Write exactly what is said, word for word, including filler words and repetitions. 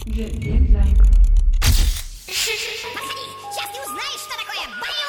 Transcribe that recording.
Же- Зензанг. Подходи, сейчас ты узнаешь, что такое боевой